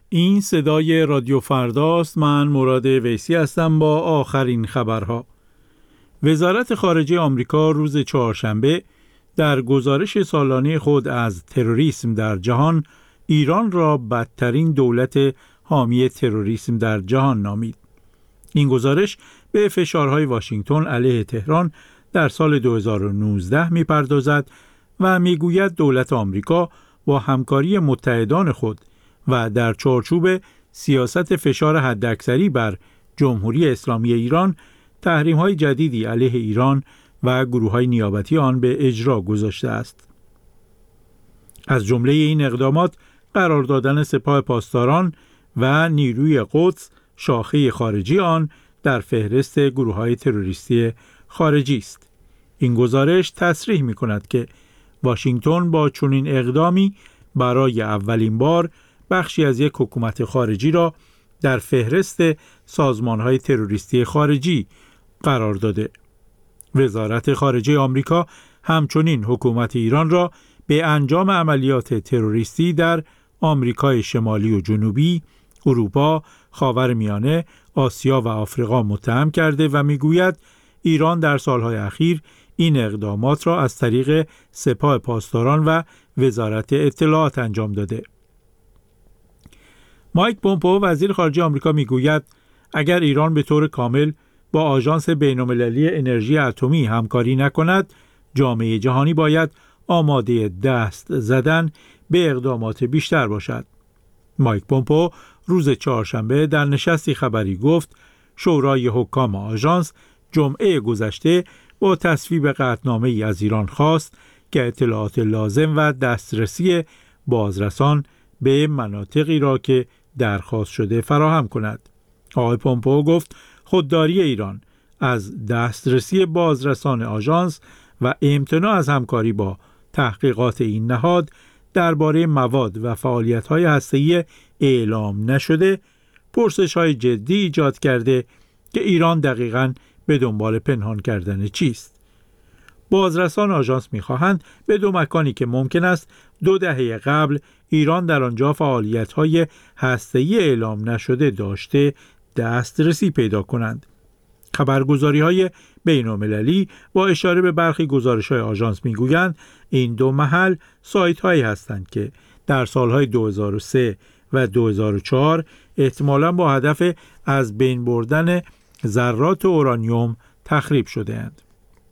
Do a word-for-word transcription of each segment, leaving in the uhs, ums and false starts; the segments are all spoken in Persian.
این صدای رادیو فرداست. من مراد ویسی هستم با آخرین خبرها. وزارت خارجه آمریکا روز چهارشنبه در گزارش سالانه خود از تروریسم در جهان ایران را بدترین دولت حامی تروریسم در جهان نامید. این گزارش به فشارهای واشنگتن علیه تهران در سال دو هزار و نوزده می‌پردازد و می‌گوید دولت آمریکا با همکاری متحدان خود و در چارچوب سیاست فشار حداکثری بر جمهوری اسلامی ایران تحریم‌های جدیدی علیه ایران و گروه‌های نیابتی آن به اجرا گذاشته است. از جمله این اقدامات قرار دادن سپاه پاسداران و نیروی قدس شاخه خارجی آن در فهرست گروه‌های تروریستی خارجی است. این گزارش تصریح می‌کند که واشنگتن با چنین اقدامی برای اولین بار بخشی از یک حکومت خارجی را در فهرست سازمان‌های تروریستی خارجی قرار داده. وزارت خارجه آمریکا همچنین حکومت ایران را به انجام عملیات تروریستی در آمریکای شمالی و جنوبی، اروپا، خاورمیانه، آسیا و آفریقا متهم کرده و میگوید ایران در سالهای اخیر این اقدامات را از طریق سپاه پاسداران و وزارت اطلاعات انجام داده. مایک پومپئو وزیر خارجه آمریکا میگوید اگر ایران به طور کامل با آژانس بین‌المللی انرژی اتمی همکاری نکند، جامعه جهانی باید آماده دست زدن به اقدامات بیشتر باشد. مایک پومپئو روز چهارشنبه در نشستی خبری گفت شورای حکام آژانس جمعه گذشته با تصویب قطعنامه‌ای از ایران خواست که اطلاعات لازم و دسترسی بازرسان به مناطقی را که درخواست شده فراهم کند. آقای پومپئو گفت خودداری ایران از دسترسی بازرسان آژانس و امتناع از همکاری با تحقیقات این نهاد درباره مواد و فعالیت‌های هسته‌ای اعلام نشده پرسش‌های جدی ایجاد کرده که ایران دقیقاً به دنبال پنهان کردن چیست. بازرسان آژانس می‌خواهند به دو مکانی که ممکن است دو دهه قبل ایران در آنجا فعالیت‌های هسته‌ای اعلام نشده داشته دسترسی پیدا کنند. خبرگزاری‌های بین‌المللی با اشاره به برخی گزارش‌های آژانس می‌گویند این دو محل سایت‌هایی هستند که در سال‌های دو هزار و سه و دو هزار و چهار احتمالاً با هدف از بین بردن ذرات اورانیوم تخریب شده‌اند.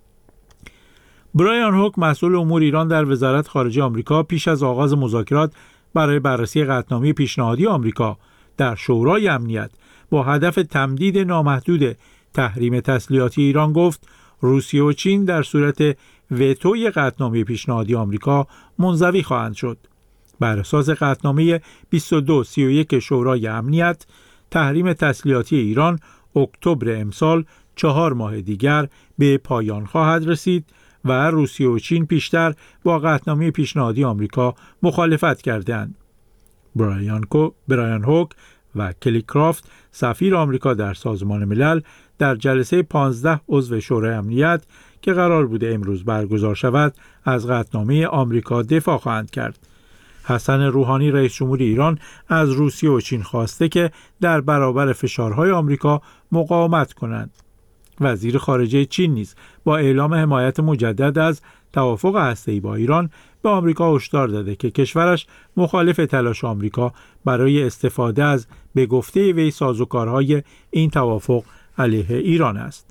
برایان هوک مسئول امور ایران در وزارت خارجه آمریکا پیش از آغاز مذاکرات برای بررسی قطعنامه پیشنهادی آمریکا در شورای امنیت با هدف تمدید نامحدود تحریم تسلیحاتی ایران گفت روسیه و چین در صورت وتوی قطعنامه پیشنهادی آمریکا منزوی خواهند شد. بر اساس قطعنامه بیست و دو سی و یک شورای امنیت تحریم تسلیحاتی ایران اکتبر امسال چهار ماه دیگر به پایان خواهد رسید و روسیه و چین پیشتر با قطعنامه پیشنهادی آمریکا مخالفت کردند. برایان کو برایان هوک و کلی کرافت سفیر آمریکا در سازمان ملل در جلسه پانزده عضو شورای امنیت که قرار بوده امروز برگزار شود از قطعنامه آمریکا دفاع خواهند کرد. حسن روحانی رئیس جمهور ایران از روسیه و چین خواسته که در برابر فشارهای آمریکا مقاومت کنند. وزیر خارجه چین نیز با اعلام حمایت مجدد از توافق هسته‌ای با ایران به آمریکا هشدار داده که کشورش مخالف تلاش آمریکا برای استفاده از به گفته وی سازوکارهای این توافق علیه ایران است.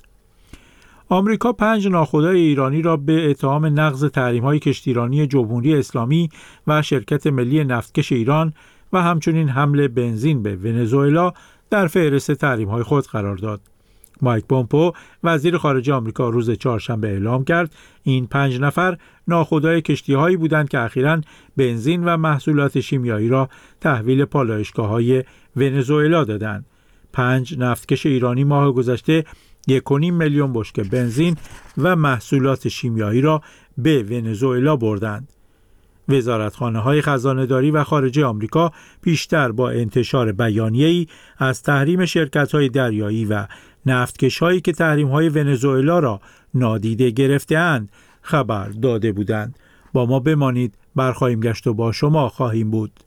آمریکا پنج ناخدای ایرانی را به اتهام نقض تحریم‌های کشتیرانی جمهوری اسلامی و شرکت ملی نفتکش ایران و همچنین حمل بنزین به ونزوئلا در فهرست تحریم‌های خود قرار داد. مایک پومپئو وزیر خارجه آمریکا روز چهارشنبه اعلام کرد این پنج نفر ناخدای کشتی‌هایی بودند که اخیراً بنزین و محصولات شیمیایی را تحویل پالایشگاه‌های ونزوئلا دادند. پنج نفتکش ایرانی ماه گذشته یک و نیم میلیون بشکه بنزین و محصولات شیمیایی را به ونزوئلا بردند. وزارتخانه‌های خزانه‌داری و خارجه آمریکا پیشتر با انتشار بیانیه‌ای از تحریم شرکت‌های دریایی و نفتکش‌هایی که تحریم‌های ونزوئلا را نادیده گرفته‌اند خبر داده بودند. با ما بمانید، برخواهیم گشت و با شما خواهیم بود.